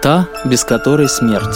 Та, без которой смерть.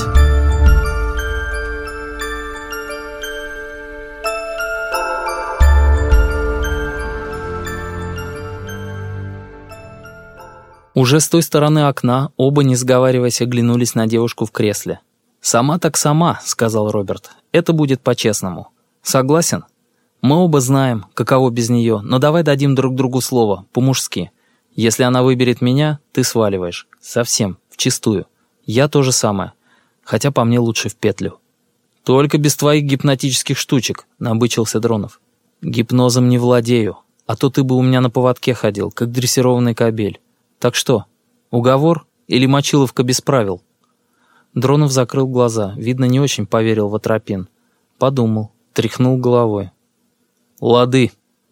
Уже с той стороны окна оба, не сговариваясь, оглянулись на девушку в кресле. «Сама так сама», — сказал Роберт. «Это будет по-честному. Согласен? Мы оба знаем, каково без нее, но давай дадим друг другу слово, по-мужски. Если она выберет меня, ты сваливаешь. Совсем, вчистую. Я то же самое. Хотя по мне лучше в петлю». «Только без твоих гипнотических штучек», — набычился Дронов. «Гипнозом не владею, а то ты бы у меня на поводке ходил, как дрессированный кобель. Так что, уговор или мочиловка без правил?» Дронов закрыл глаза, видно, не очень поверил в Атропин. Подумал, тряхнул головой. «Лады».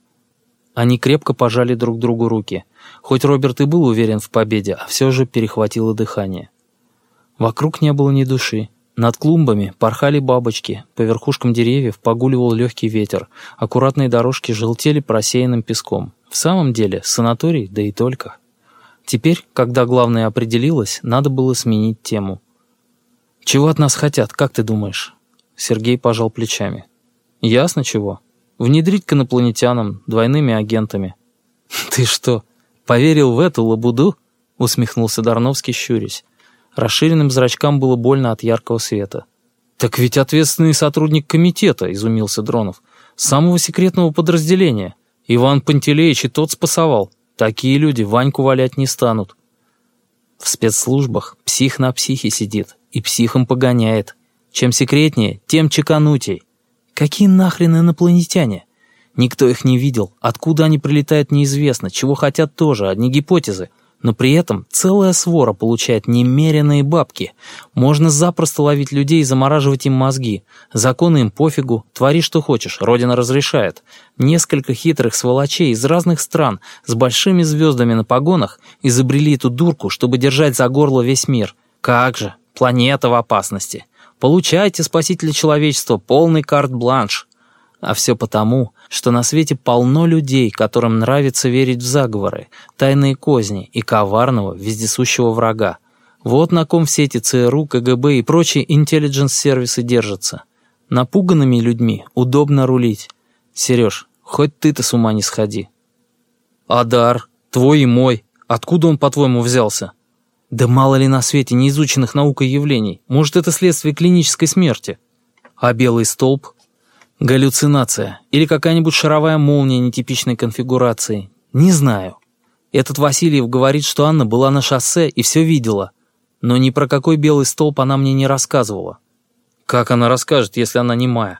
Они крепко пожали друг другу руки. Хоть Роберт и был уверен в победе, а все же перехватило дыхание. Вокруг не было ни души. Над клумбами порхали бабочки, по верхушкам деревьев погуливал легкий ветер, аккуратные дорожки желтели просеянным песком. В самом деле, санаторий, да и только. Теперь, когда главное определилось, надо было сменить тему. «Чего от нас хотят, как ты думаешь?» Сергей пожал плечами. «Ясно чего. Внедрить к инопланетянам, двойными агентами». «Ты что, поверил в эту лабуду?» усмехнулся Дарновский, щурясь. Расширенным зрачкам было больно от яркого света. «Так ведь ответственный сотрудник комитета», — изумился Дронов. «Самого секретного подразделения. Иван Пантелеич и тот спасовал. Такие люди Ваньку валять не станут». «В спецслужбах псих на психе сидит и психом погоняет. Чем секретнее, тем чеканутей. Какие нахрен инопланетяне? Никто их не видел. Откуда они прилетают, неизвестно. Чего хотят тоже, одни гипотезы. Но при этом целая свора получает немеренные бабки. Можно запросто ловить людей и замораживать им мозги. Законы им пофигу, твори что хочешь, Родина разрешает. Несколько хитрых сволочей из разных стран с большими звездами на погонах изобрели эту дурку, чтобы держать за горло весь мир. Как же, планета в опасности. Получайте, спасители человечества, полный карт-бланш. А все потому, что на свете полно людей, которым нравится верить в заговоры, тайные козни и коварного, вездесущего врага. Вот на ком все эти ЦРУ, КГБ и прочие интеллидженс-сервисы держатся. Напуганными людьми удобно рулить. Сереж, хоть ты-то с ума не сходи. Адар, твой и мой, откуда он, по-твоему, взялся? Да мало ли на свете неизученных наукой явлений. Может, это следствие клинической смерти? А белый столб? Галлюцинация. Или какая-нибудь шаровая молния нетипичной конфигурации. Не знаю. Этот Васильев говорит, что Анна была на шоссе и все видела. Но ни про какой белый столб она мне не рассказывала. Как она расскажет, если она немая?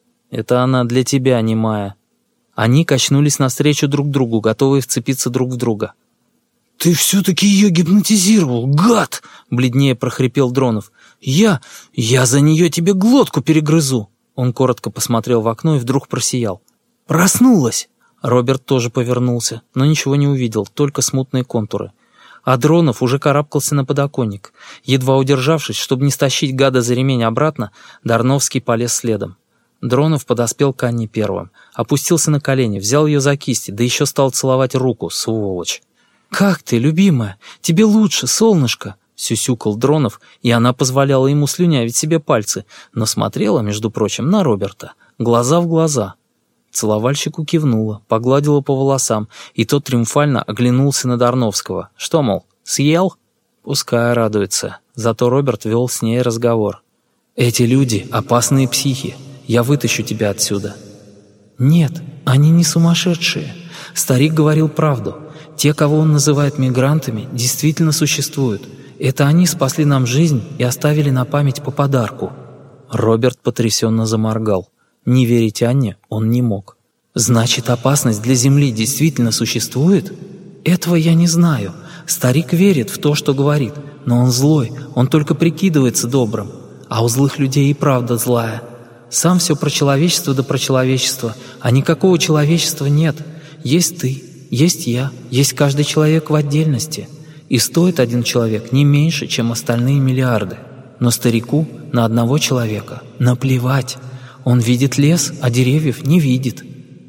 Это она для тебя немая. Они качнулись навстречу друг другу, готовые вцепиться друг в друга. «Ты все-таки ее гипнотизировал, гад!» — бледнее прохрипел Дронов. «Я за нее тебе глотку перегрызу!» Он коротко посмотрел в окно и вдруг просиял. «Проснулась!» Роберт тоже повернулся, но ничего не увидел, только смутные контуры. А Дронов уже карабкался на подоконник. Едва удержавшись, чтобы не стащить гада за ремень обратно, Дарновский полез следом. Дронов подоспел к Анне первым, опустился на колени, взял ее за кисти, да еще стал целовать руку, сволочь. «Как ты, любимая? Тебе лучше, солнышко!» Сюсюкал Дронов, и она позволяла ему слюнявить себе пальцы, но смотрела, между прочим, на Роберта, глаза в глаза. Целовальщику кивнула, погладила по волосам, и тот триумфально оглянулся на Дарновского. Что, мол, съел? Пускай радуется. Зато Роберт вел с ней разговор. «Эти люди — опасные психи. Я вытащу тебя отсюда». «Нет, они не сумасшедшие. Старик говорил правду. Те, кого он называет мигрантами, действительно существуют. Это они спасли нам жизнь и оставили на память по подарку». Роберт потрясенно заморгал. Не верить Анне он не мог. «Значит, опасность для Земли действительно существует? Этого я не знаю. Старик верит в то, что говорит, но он злой, он только прикидывается добрым. А у злых людей и правда злая. Сам все про человечество да про человечество, а никакого человечества нет. Есть ты, есть я, есть каждый человек в отдельности. И стоит один человек не меньше, чем остальные миллиарды. Но старику на одного человека наплевать. Он видит лес, а деревьев не видит».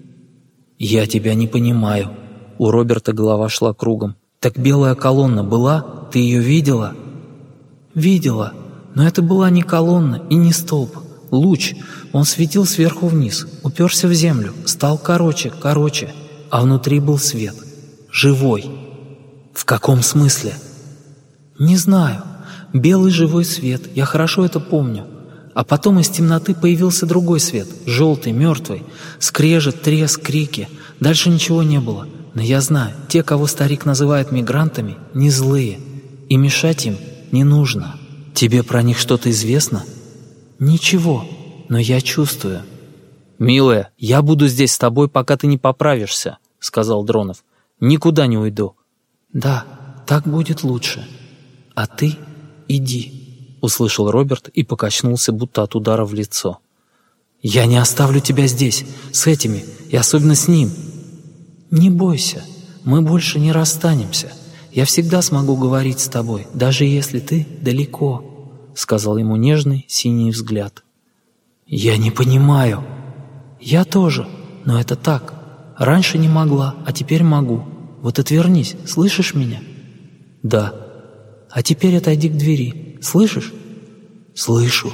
«Я тебя не понимаю». У Роберта голова шла кругом. «Так белая колонна была? Ты ее видела?» «Видела, но это была не колонна и не столб. Луч. Он светил сверху вниз, уперся в землю, стал короче, а внутри был свет. Живой». «В каком смысле?» «Не знаю. Белый живой свет, я хорошо это помню. А потом из темноты появился другой свет, желтый, мертвый. Скрежет, треск, крики. Дальше ничего не было. Но я знаю, те, кого старик называет мигрантами, не злые. И мешать им не нужно. Тебе про них что-то известно?» «Ничего, но я чувствую». «Милая, я буду здесь с тобой, пока ты не поправишься», — сказал Дронов. «Никуда не уйду». «Да, так будет лучше. А ты иди», — услышал Роберт и покачнулся, будто от удара в лицо. «Я не оставлю тебя здесь, с этими, и особенно с ним». «Не бойся, мы больше не расстанемся. Я всегда смогу говорить с тобой, даже если ты далеко», — сказал ему нежный синий взгляд. «Я не понимаю». «Я тоже, но это так. Раньше не могла, а теперь могу. Вот отвернись, слышишь меня?» «Да». «А теперь отойди к двери. Слышишь?» «Слышу».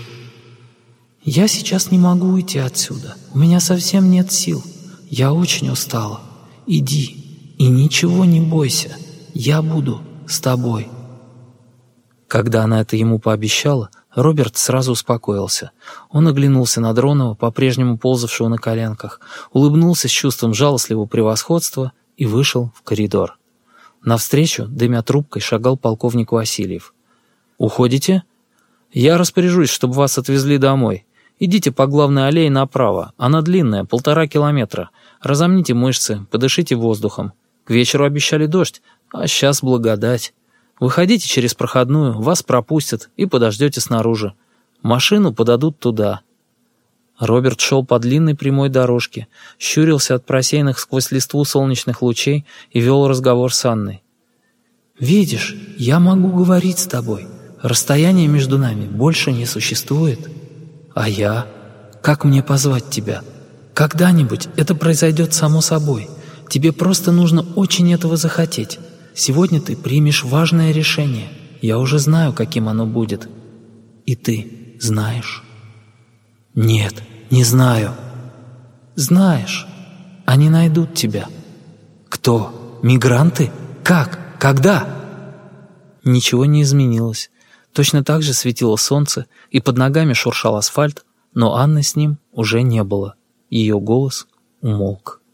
«Я сейчас не могу уйти отсюда. У меня совсем нет сил. Я очень устала. Иди и ничего не бойся. Я буду с тобой». Когда она это ему пообещала, Роберт сразу успокоился. Он оглянулся на Дронова, по-прежнему ползавшего на коленках, улыбнулся с чувством жалостливого превосходства и вышел в коридор. Навстречу, дымя трубкой, шагал полковник Васильев. «Уходите?» «Я распоряжусь, чтобы вас отвезли домой. Идите по главной аллее направо. Она длинная, 1,5 километра. Разомните мышцы, подышите воздухом. К вечеру обещали дождь, а сейчас благодать. Выходите через проходную, вас пропустят и подождете снаружи. Машину подадут туда». Роберт шел по длинной прямой дорожке, щурился от просеянных сквозь листву солнечных лучей и вел разговор с Анной. «Видишь, я могу говорить с тобой. Расстояние между нами больше не существует. А я? Как мне позвать тебя? Когда-нибудь это произойдет само собой. Тебе просто нужно очень этого захотеть. Сегодня ты примешь важное решение. Я уже знаю, каким оно будет. И ты знаешь?» «Нет, не знаю». «Знаешь. Они найдут тебя». «Кто? Мигранты? Как? Когда?» Ничего не изменилось. Точно так же светило солнце, и под ногами шуршал асфальт, но Анны с ним уже не было. Ее голос умолк.